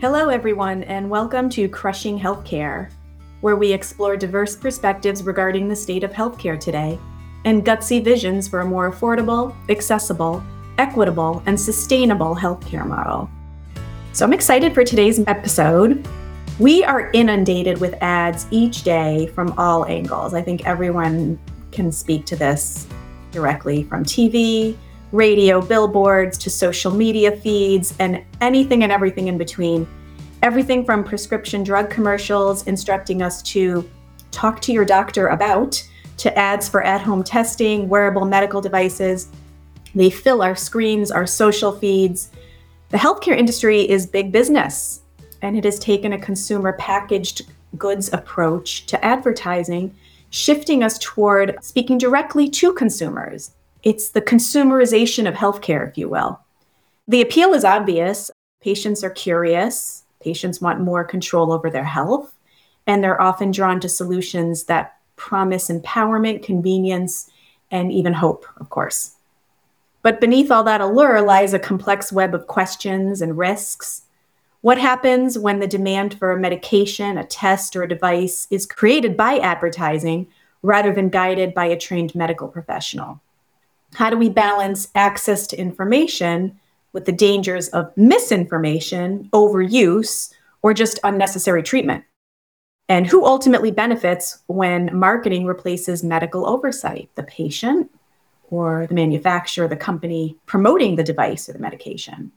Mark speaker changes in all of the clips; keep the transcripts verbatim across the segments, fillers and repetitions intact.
Speaker 1: Hello, everyone, and welcome to Crushing Healthcare, where we explore diverse perspectives regarding the state of healthcare today and gutsy visions for a more affordable, accessible, equitable, and sustainable healthcare model. So I'm excited for today's episode. We are inundated with ads each day from all angles. I think everyone can speak to this directly, from T V, radio, billboards, to social media feeds, and anything and everything in between. Everything from prescription drug commercials instructing us to talk to your doctor about, to ads for at-home testing, wearable medical devices. They fill our screens, our social feeds. The healthcare industry is big business, and it has taken a consumer packaged goods approach to advertising, shifting us toward speaking directly to consumers. It's the consumerization of healthcare, if you will. The appeal is obvious. Patients are curious. Patients want more control over their health, and they're often drawn to solutions that promise empowerment, convenience, and even hope, of course. But beneath all that allure lies a complex web of questions and risks. What happens when the demand for a medication, a test, or a device is created by advertising rather than guided by a trained medical professional? How do we balance access to information with the dangers of misinformation, overuse, or just unnecessary treatment? And who ultimately benefits when marketing replaces medical oversight? The patient or the manufacturer, the company promoting the device or the medication?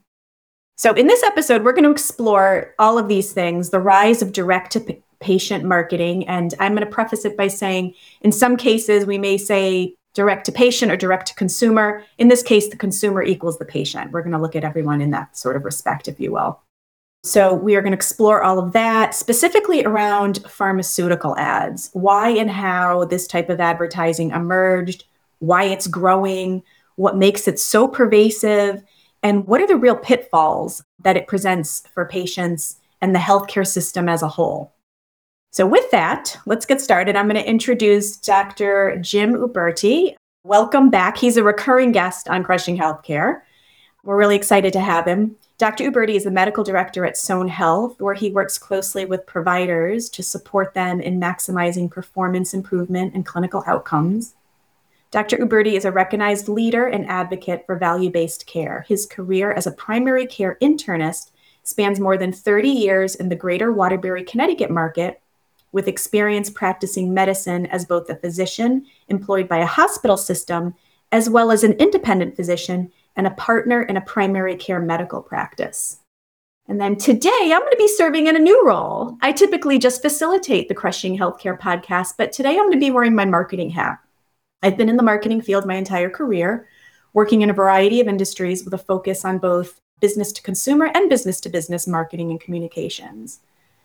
Speaker 1: So in this episode, we're going to explore all of these things, the rise of direct-to-patient marketing. And I'm going to preface it by saying, in some cases, we may say direct to patient or direct to consumer. In this case, the consumer equals the patient. We're going to look at everyone in that sort of respect, if you will. So we are going to explore all of that, specifically around pharmaceutical ads, why and how this type of advertising emerged, why it's growing, what makes it so pervasive, and what are the real pitfalls that it presents for patients and the healthcare system as a whole. So with that, let's get started. I'm going to introduce Doctor Jim Uberti. Welcome back. He's a recurring guest on Crushing Healthcare. We're really excited to have him. Doctor Uberti is the medical director at Sohn Health, where he works closely with providers to support them in maximizing performance improvement and clinical outcomes. Doctor Uberti is a recognized leader and advocate for value-based care. His career as a primary care internist spans more than thirty years in the greater Waterbury, Connecticut market, with experience practicing medicine as both a physician employed by a hospital system, as well as an independent physician and a partner in a primary care medical practice. And then today, I'm going to be serving in a new role. I typically just facilitate the Crushing Healthcare podcast, but today I'm going to be wearing my marketing hat. I've been in the marketing field my entire career, working in a variety of industries with a focus on both business to consumer and business to business marketing and communications.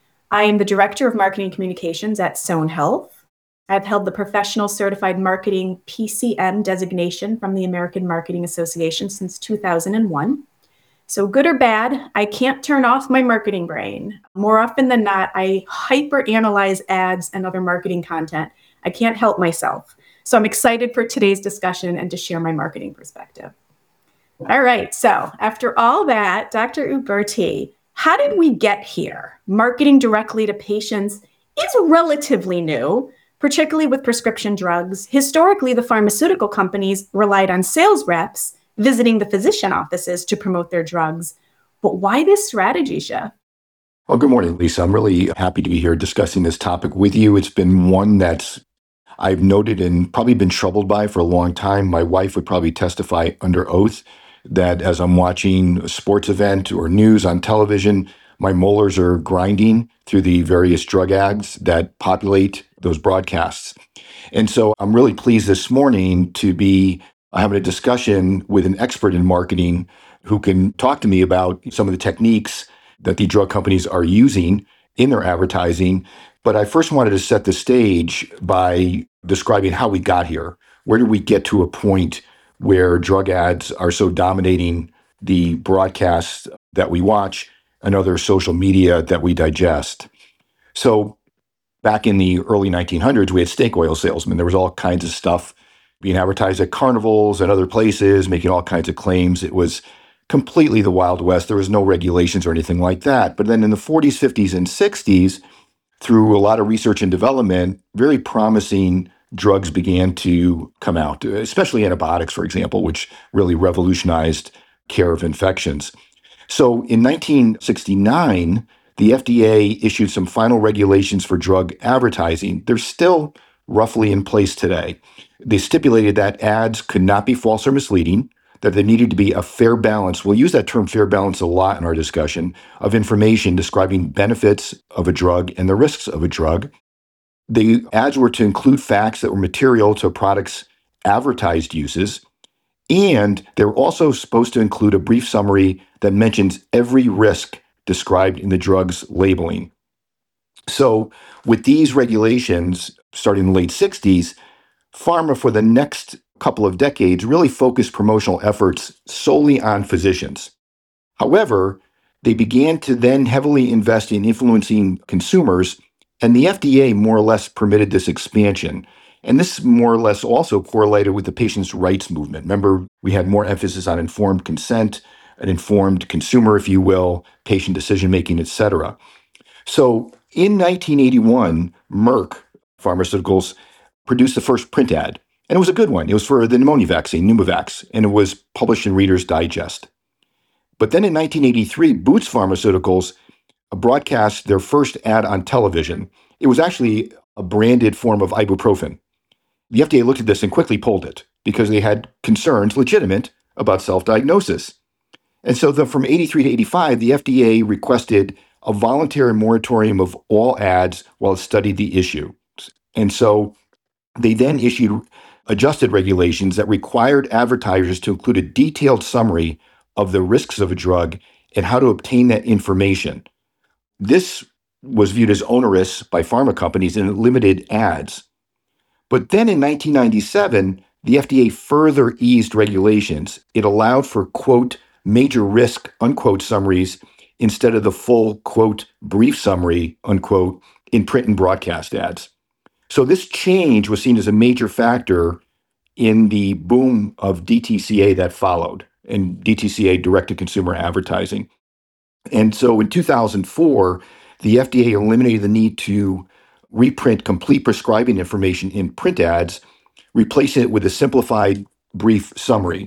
Speaker 1: I am the Director of Marketing Communications at Sohn Health. I've held the Professional Certified Marketing P C M designation from the American Marketing Association since two thousand one. So good or bad, I can't turn off my marketing brain. More often than not, I hyper-analyze ads and other marketing content. I can't help myself. So I'm excited for today's discussion and to share my marketing perspective. All right, so after all that, Doctor Uberti, how did we get here? Marketing directly to patients is relatively new, particularly with prescription drugs. Historically, the pharmaceutical companies relied on sales reps visiting the physician offices to promote their drugs. But why this strategy shift?
Speaker 2: Well, good morning, Lisa. I'm really happy to be here discussing this topic with you. It's been one that's I've noted and probably been troubled by for a long time. My wife would probably testify under oath that as I'm watching a sports event or news on television, my molars are grinding through the various drug ads that populate those broadcasts. And so I'm really pleased this morning to be having a discussion with an expert in marketing who can talk to me about some of the techniques that the drug companies are using in their advertising. But I first wanted to set the stage by describing how we got here. Where did we get to a point where drug ads are so dominating the broadcasts that we watch and other social media that we digest? So back in the early nineteen hundreds, we had snake oil salesmen. There was all kinds of stuff being advertised at carnivals and other places, making all kinds of claims. It was completely the Wild West. There was no regulations or anything like that. But then in the forties, fifties, and sixties, through a lot of research and development, very promising drugs began to come out, especially antibiotics, for example, which really revolutionized care of infections. So in nineteen sixty-nine, the F D A issued some final regulations for drug advertising. They're still roughly in place today. They stipulated that ads could not be false or misleading, that there needed to be a fair balance. We'll use that term fair balance a lot in our discussion of information describing benefits of a drug and the risks of a drug. The ads were to include facts that were material to a product's advertised uses, and they were also supposed to include a brief summary that mentions every risk described in the drug's labeling. So with these regulations, starting in the late sixties, pharma for the next couple of decades really focused promotional efforts solely on physicians. However, they began to then heavily invest in influencing consumers, and the F D A more or less permitted this expansion. And this more or less also correlated with the patients' rights movement. Remember, we had more emphasis on informed consent, an informed consumer, if you will, patient decision-making, et cetera. So in nineteen eighty-one, Merck Pharmaceuticals produced the first print ad, and it was a good one. It was for the pneumonia vaccine, Pneumovax, and it was published in Reader's Digest. But then in nineteen eighty-three, Boots Pharmaceuticals broadcast their first ad on television. It was actually a branded form of ibuprofen. The F D A looked at this and quickly pulled it because they had concerns, legitimate, about self-diagnosis. And so then from eighty-three to eighty-five, the F D A requested a voluntary moratorium of all ads while it studied the issue. And so they then issued adjusted regulations that required advertisers to include a detailed summary of the risks of a drug and how to obtain that information. This was viewed as onerous by pharma companies and it limited ads. But then in nineteen ninety-seven, the F D A further eased regulations. It allowed for, quote, major risk, unquote, summaries instead of the full, quote, brief summary, unquote, in print and broadcast ads. So this change was seen as a major factor in the boom of D T C A that followed, and D T C A, direct-to-consumer advertising. And so in two thousand four, the F D A eliminated the need to reprint complete prescribing information in print ads, replacing it with a simplified brief summary.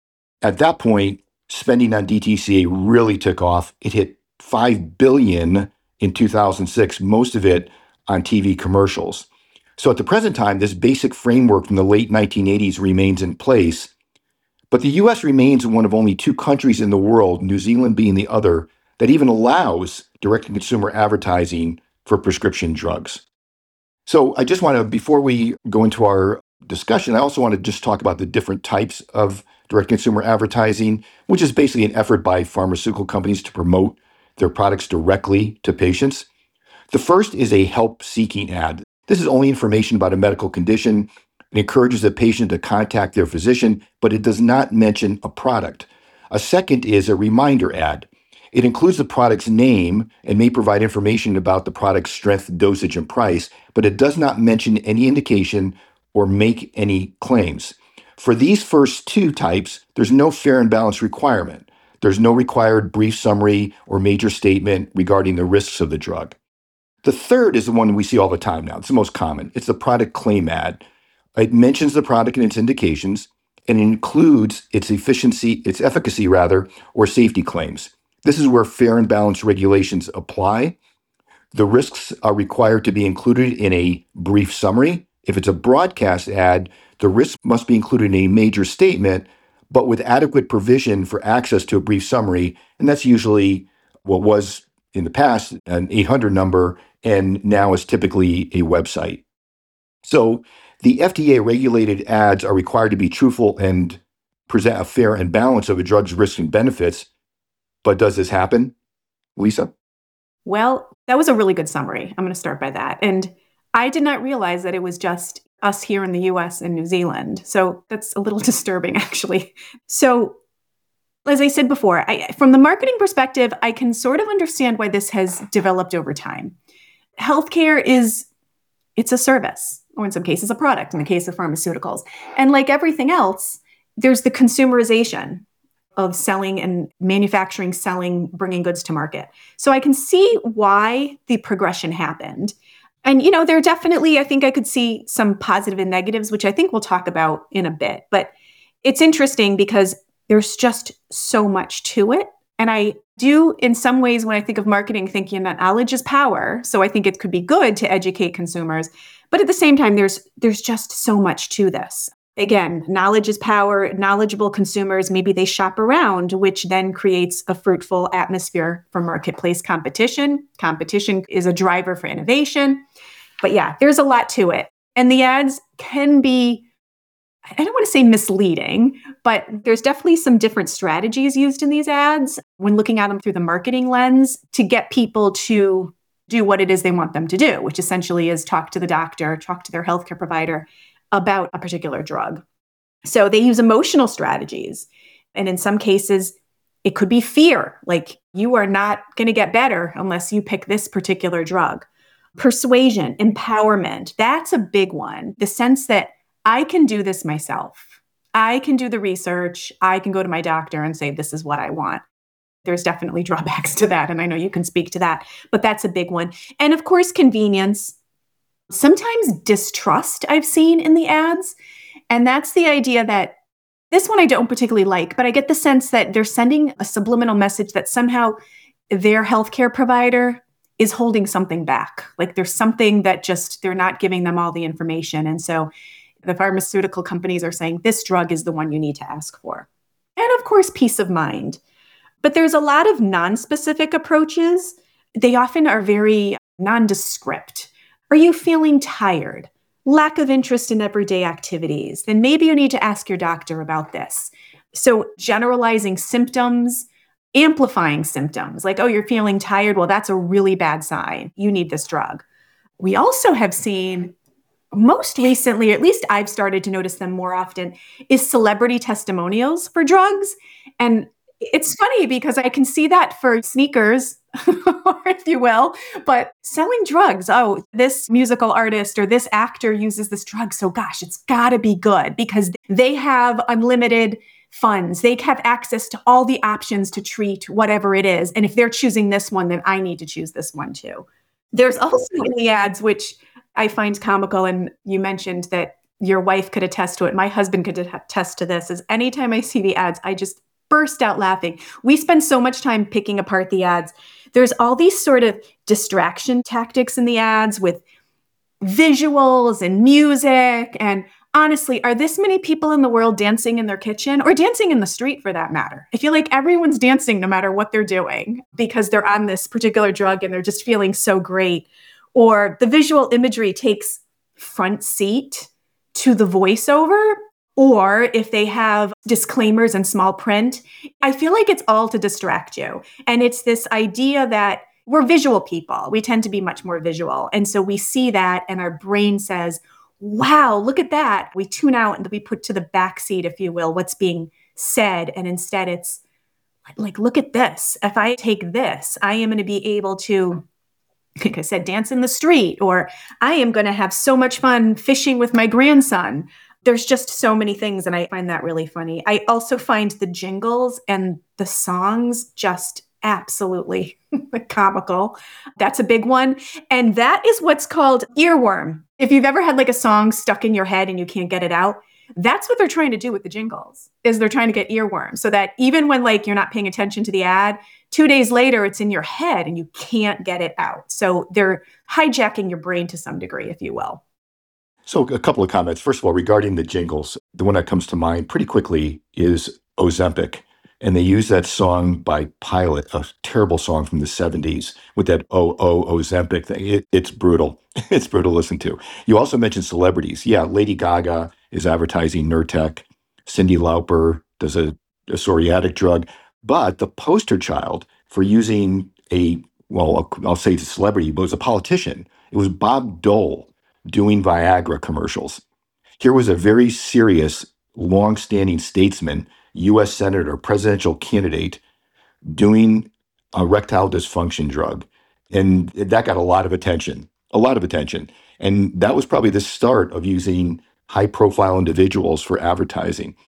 Speaker 2: At that point, spending on D T C A really took off. It hit five billion dollars in two thousand six, most of it on T V commercials. So at the present time, this basic framework from the late nineteen eighties remains in place, but the U S remains one of only two countries in the world, New Zealand being the other, that even allows direct-to-consumer advertising for prescription drugs. So I just want to, before we go into our discussion, I also want to just talk about the different types of direct-to-consumer advertising, which is basically an effort by pharmaceutical companies to promote their products directly to patients. The first is a help-seeking ad. This is only information about a medical condition. It encourages the patient to contact their physician, but it does not mention a product. A second is a reminder ad. It includes the product's name and may provide information about the product's strength, dosage, and price, but it does not mention any indication or make any claims. For these first two types, there's no fair and balanced requirement. There's no required brief summary or major statement regarding the risks of the drug. The third is the one we see all the time now. It's the most common. It's the product claim ad. It mentions the product and its indications, and it includes its efficiency, its efficacy rather, or safety claims. This is where fair and balanced regulations apply. The risks are required to be included in a brief summary. If it's a broadcast ad, the risk must be included in a major statement, but with adequate provision for access to a brief summary. And that's usually what was in the past an eight hundred number, and now is typically a website. So the F D A regulated ads are required to be truthful and present a fair and balance of a drug's risks and benefits. But does this happen, Lisa?
Speaker 1: Well, that was a really good summary. I'm going to start by that. And I did not realize that it was just us here in the U S and New Zealand. So that's a little disturbing, actually. So as I said before, I, from the marketing perspective, I can sort of understand why this has developed over time. Healthcare is, it's a service, or in some cases, a product, in the case of pharmaceuticals. And like everything else, there's the consumerization of selling and manufacturing, selling, bringing goods to market. So I can see why the progression happened. And, you know, there are definitely, I think I could see some positive and negatives, which I think we'll talk about in a bit. But it's interesting because there's just so much to it. And I do, in some ways, when I think of marketing, thinking that knowledge is power. So I think it could be good to educate consumers. But at the same time, there's there's just so much to this. Again, knowledge is power. Knowledgeable consumers, maybe they shop around, which then creates a fruitful atmosphere for marketplace competition. Competition is a driver for innovation. But yeah, there's a lot to it. And the ads can be, I don't want to say misleading, but there's definitely some different strategies used in these ads when looking at them through the marketing lens to get people to do what it is they want them to do, which essentially is talk to the doctor, talk to their healthcare provider about a particular drug. So they use emotional strategies. And in some cases, it could be fear, like you are not going to get better unless you pick this particular drug. Persuasion, empowerment, that's a big one. The sense that I can do this myself. I can do the research. I can go to my doctor and say, this is what I want. There's definitely drawbacks to that. And I know you can speak to that, but that's a big one. And of course, convenience. Sometimes distrust I've seen in the ads. And that's the idea that this one I don't particularly like, but I get the sense that they're sending a subliminal message that somehow their healthcare provider is holding something back. Like there's something that just, they're not giving them all the information. And so the pharmaceutical companies are saying this drug is the one you need to ask for. And of course, peace of mind. But there's a lot of non-specific approaches. They often are very nondescript. Are you feeling tired? Lack of interest in everyday activities? Then maybe you need to ask your doctor about this. So generalizing symptoms, amplifying symptoms, like, oh, you're feeling tired. Well, that's a really bad sign. You need this drug. We also have seen most recently, or at least I've started to notice them more often, is celebrity testimonials for drugs. And it's funny because I can see that for sneakers, if you will, but selling drugs. Oh, this musical artist or this actor uses this drug. So gosh, it's got to be good because they have unlimited funds. They have access to all the options to treat whatever it is. And if they're choosing this one, then I need to choose this one too. There's also in the ads, which I find comical, and you mentioned that your wife could attest to it. My husband could attest to this, is anytime I see the ads, I just burst out laughing. We spend so much time picking apart the ads. There's all these sort of distraction tactics in the ads with visuals and music. And honestly, are this many people in the world dancing in their kitchen or dancing in the street for that matter? I feel like everyone's dancing no matter what they're doing because they're on this particular drug and they're just feeling so great. Or the visual imagery takes front seat to the voiceover. Or if they have disclaimers in small print, I feel like it's all to distract you. And it's this idea that we're visual people. We tend to be much more visual. And so we see that and our brain says, wow, look at that. We tune out and we put to the backseat, if you will, what's being said. And instead it's like, look at this. If I take this, I am going to be able to, like I said, dance in the street, or I am going to have so much fun fishing with my grandson. There's just so many things, and I find that really funny. I also find the jingles and the songs just absolutely comical. That's a big one. And that is what's called earworm. If you've ever had like a song stuck in your head and you can't get it out, that's what they're trying to do with the jingles, is they're trying to get earworm so that even when like you're not paying attention to the ad, two days later, it's in your head and you can't get it out. So they're hijacking your brain to some degree, if you will.
Speaker 2: So a couple of comments. First of all, regarding the jingles, the one that comes to mind pretty quickly is Ozempic. And they use that song by Pilot, a terrible song from the seventies, with that oh, oh, Ozempic thing. It, it's brutal. It's brutal to listen to. You also mentioned celebrities. Yeah, Lady Gaga is advertising Nurtec. Cyndi Lauper does a, a psoriatic drug. But the poster child for using a, well, I'll, I'll say it's a celebrity, but it was a politician. It was Bob Dole doing Viagra commercials. Here was a very serious, long-standing statesman, U S senator, presidential candidate, doing a erectile dysfunction drug. And that got a lot of attention, a lot of attention. And that was probably the start of using high-profile individuals for advertising.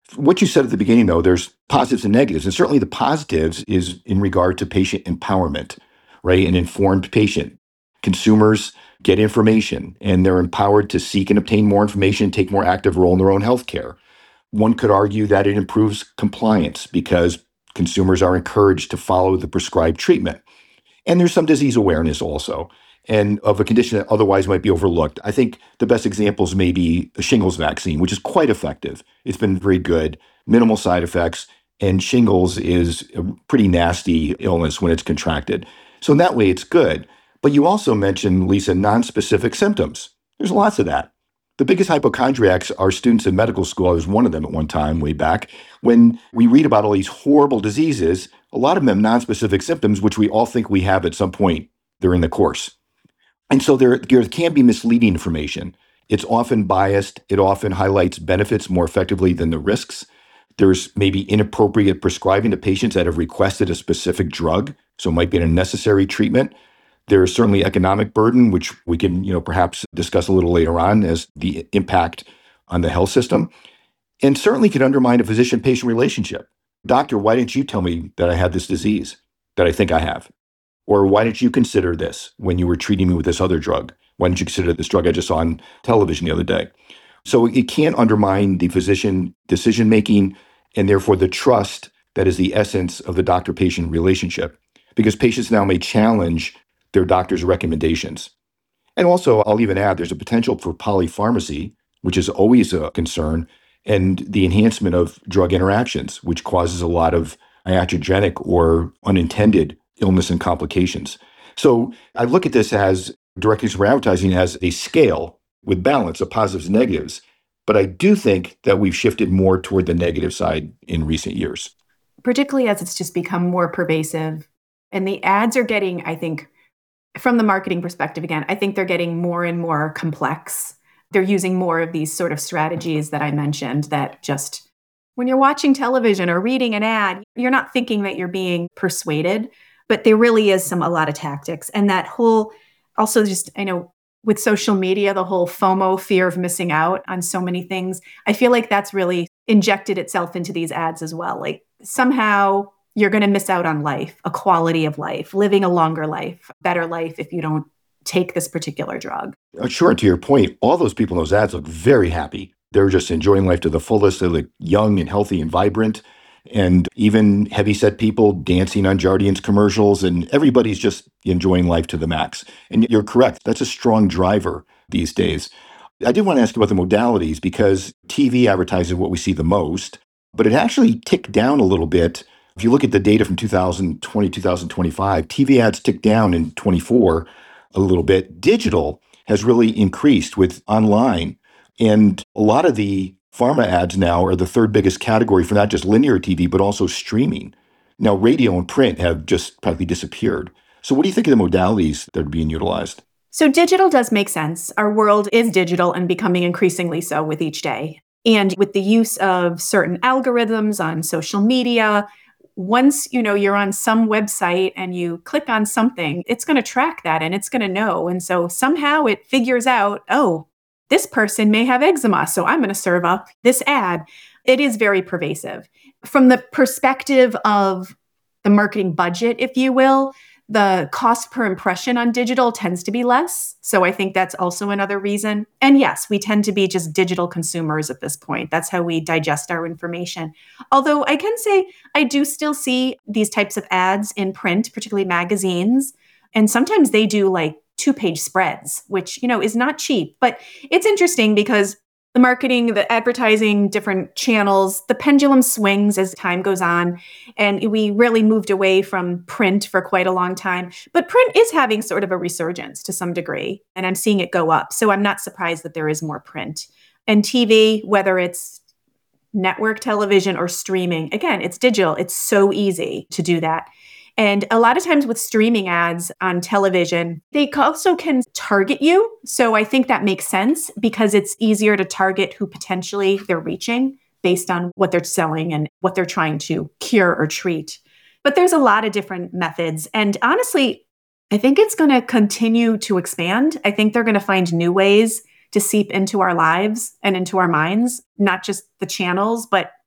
Speaker 2: What you said at the beginning, though, there's positives and negatives. And certainly the positives is in regard to patient empowerment, right? An informed patient. Consumers get information and they're empowered to seek and obtain more information, take more active role in their own healthcare. One could argue that it improves compliance because consumers are encouraged to follow the prescribed treatment. And there's some disease awareness also, and of a condition that otherwise might be overlooked. I think the best examples may be the shingles vaccine, which is quite effective. It's been very good, minimal side effects, and shingles is a pretty nasty illness when it's contracted. So in that way, it's good. But you also mentioned, Lisa, nonspecific symptoms. There's lots of that. The biggest hypochondriacs are students in medical school. I was one of them at one time, way back. When we read about all these horrible diseases, a lot of them have nonspecific symptoms, which we all think we have at some point during the course. And so there, there can be misleading information. It's often biased. It often highlights benefits more effectively than the risks. There's maybe inappropriate prescribing to patients that have requested a specific drug, so it might be an unnecessary treatment. There is certainly economic burden, which we can, you know, perhaps discuss a little later on as the impact on the health system, and certainly can undermine a physician-patient relationship. Doctor, why didn't you tell me that I had this disease that I think I have? Or why didn't you consider this when you were treating me with this other drug? Why didn't you consider this drug I just saw on television the other day? So it can undermine the physician decision-making and therefore the trust that is the essence of the doctor-patient relationship, because patients now may challenge their doctor's recommendations. And also, I'll even add, there's a potential for polypharmacy, which is always a concern, and the enhancement of drug interactions, which causes a lot of iatrogenic or unintended illness and complications. So I look at this as direct-to-consumer advertising as a scale with balance of positives and negatives. But I do think that we've shifted more toward the negative side in recent years.
Speaker 1: Particularly as it's just become more pervasive. And the ads are getting, I think, from the marketing perspective, again, I think they're getting more and more complex. They're using more of these sort of strategies that I mentioned that just, when you're watching television or reading an ad, you're not thinking that you're being persuaded, but there really is some, a lot of tactics. And that whole, also just, I know with social media, the whole FOMO, fear of missing out on so many things, I feel like that's really injected itself into these ads as well. Like somehow you're going to miss out on life, a quality of life, living a longer life, better life if you don't take this particular drug.
Speaker 2: Sure. And to your point, all those people in those ads look very happy. They're just enjoying life to the fullest. They look young and healthy and vibrant. And even heavyset people dancing on Jardiance commercials, and everybody's just enjoying life to the max. And you're correct. That's a strong driver these days. I did want to ask you about the modalities because T V advertising is what we see the most, but it actually ticked down a little bit. If you look at the data from two thousand twenty, two thousand twenty-five, T V ads ticked down in twenty-four a little bit. Digital has really increased with online. And a lot of the pharma ads now are the third biggest category for not just linear T V, but also streaming. Now, radio and print have just practically disappeared. So what do you think of the modalities that are being utilized?
Speaker 1: So digital does make sense. Our world is digital and becoming increasingly so with each day. And with the use of certain algorithms on social media, once you know you're on some website and you click on something, it's going to track that and it's going to know. And so somehow it figures out, oh, this person may have eczema, so I'm going to serve up this ad. It is very pervasive. From the perspective of the marketing budget, if you will, the cost per impression on digital tends to be less. So I think that's also another reason. And yes, we tend to be just digital consumers at this point. That's how we digest our information. Although I can say I do still see these types of ads in print, particularly magazines. And sometimes they do like two-page spreads, which, you know, is not cheap. But it's interesting because the marketing, the advertising, different channels, the pendulum swings as time goes on. And we really moved away from print for quite a long time. But print is having sort of a resurgence to some degree. And I'm seeing it go up. So I'm not surprised that there is more print. And T V, whether it's network television or streaming, again, it's digital. It's so easy to do that. And a lot of times with streaming ads on television, they also can target you. So I think that makes sense because it's easier to target who potentially they're reaching based on what they're selling and what they're trying to cure or treat. But there's a lot of different methods. And honestly, I think it's going to continue to expand. I think they're going to find new ways to seep into our lives and into our minds, not just the channels, but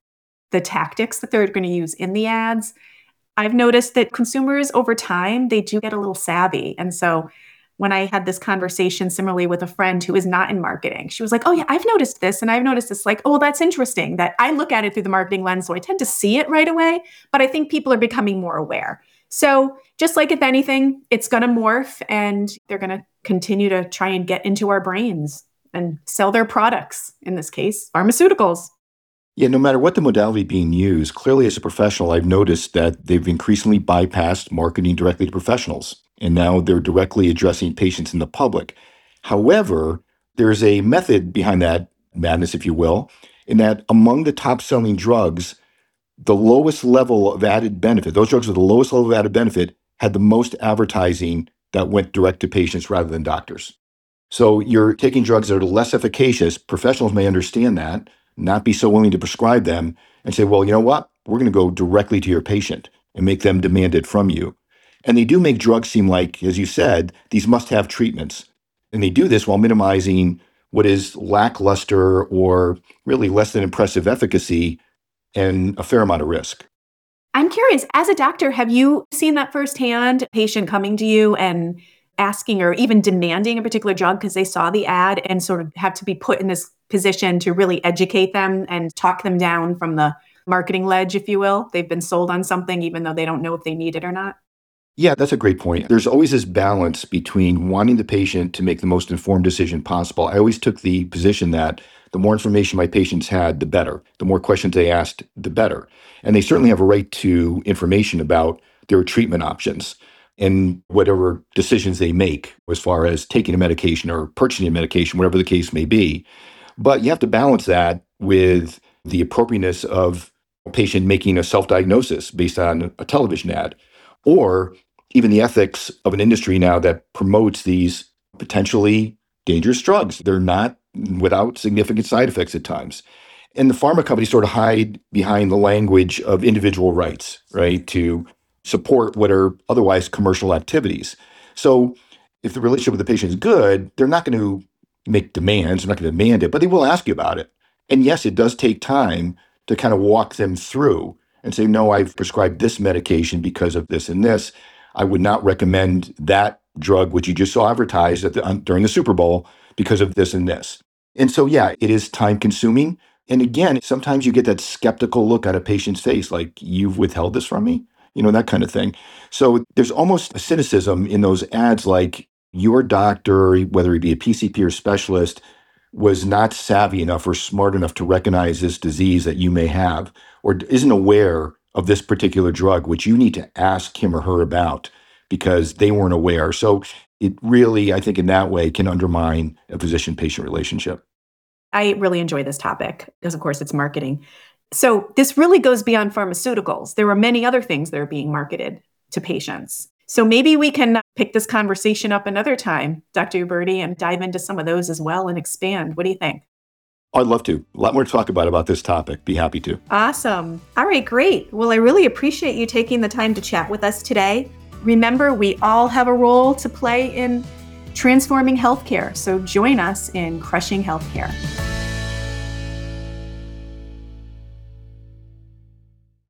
Speaker 1: the tactics that they're going to use in the ads, I've noticed that consumers over time, they do get a little savvy. And so when I had this conversation similarly with a friend who is not in marketing, she was like, oh yeah, I've noticed this. And I've noticed this, like, oh, that's interesting that I look at it through the marketing lens. So I tend to see it right away, but I think people are becoming more aware. So just like if anything, it's going to morph and they're going to continue to try and get into our brains and sell their products, in this case, pharmaceuticals.
Speaker 2: Yeah, no matter what the modality being used, clearly as a professional, I've noticed that they've increasingly bypassed marketing directly to professionals, and now they're directly addressing patients in the public. However, there's a method behind that madness, if you will, in that among the top-selling drugs, the lowest level of added benefit, those drugs with the lowest level of added benefit, had the most advertising that went direct to patients rather than doctors. So you're taking drugs that are less efficacious. Professionals may understand that, not be so willing to prescribe them, and say, well, you know what? We're going to go directly to your patient and make them demand it from you. And they do make drugs seem like, as you said, these must-have treatments. And they do this while minimizing what is lackluster or really less than impressive efficacy and a fair amount of risk.
Speaker 1: I'm curious, as a doctor, have you seen that firsthand, a patient coming to you and asking or even demanding a particular drug because they saw the ad and sort of have to be put in this position to really educate them and talk them down from the marketing ledge, if you will? They've been sold on something even though they don't know if they need it or not.
Speaker 2: Yeah, that's a great point. There's always this balance between wanting the patient to make the most informed decision possible. I always took the position that the more information my patients had, the better. The more questions they asked, the better. And they certainly have a right to information about their treatment options and whatever decisions they make as far as taking a medication or purchasing a medication, whatever the case may be. But you have to balance that with the appropriateness of a patient making a self-diagnosis based on a television ad, or even the ethics of an industry now that promotes these potentially dangerous drugs. They're not without significant side effects at times. And the pharma companies sort of hide behind the language of individual rights, right, to support what are otherwise commercial activities. So if the relationship with the patient is good, they're not going to make demands, they're not going to demand it, but they will ask you about it. And yes, it does take time to kind of walk them through and say, no, I've prescribed this medication because of this and this. I would not recommend that drug, which you just saw advertised at the, um, during the Super Bowl because of this and this. And so, yeah, it is time consuming. And again, sometimes you get that skeptical look at a patient's face, like, you've withheld this from me, you know, that kind of thing. So there's almost a cynicism in those ads, like your doctor, whether he be a P C P or specialist, was not savvy enough or smart enough to recognize this disease that you may have, or isn't aware of this particular drug, which you need to ask him or her about because they weren't aware. So it really, I think in that way, can undermine a physician-patient relationship.
Speaker 1: I really enjoy this topic because, of course, it's marketing. So this really goes beyond pharmaceuticals. There are many other things that are being marketed to patients. So maybe we can pick this conversation up another time, Doctor Uberti, and dive into some of those as well and expand. What do you think?
Speaker 2: I'd love to. A lot more to talk about about this topic. Be happy to.
Speaker 1: Awesome. All right, great. Well, I really appreciate you taking the time to chat with us today. Remember, we all have a role to play in transforming healthcare. So join us in Crushing Healthcare.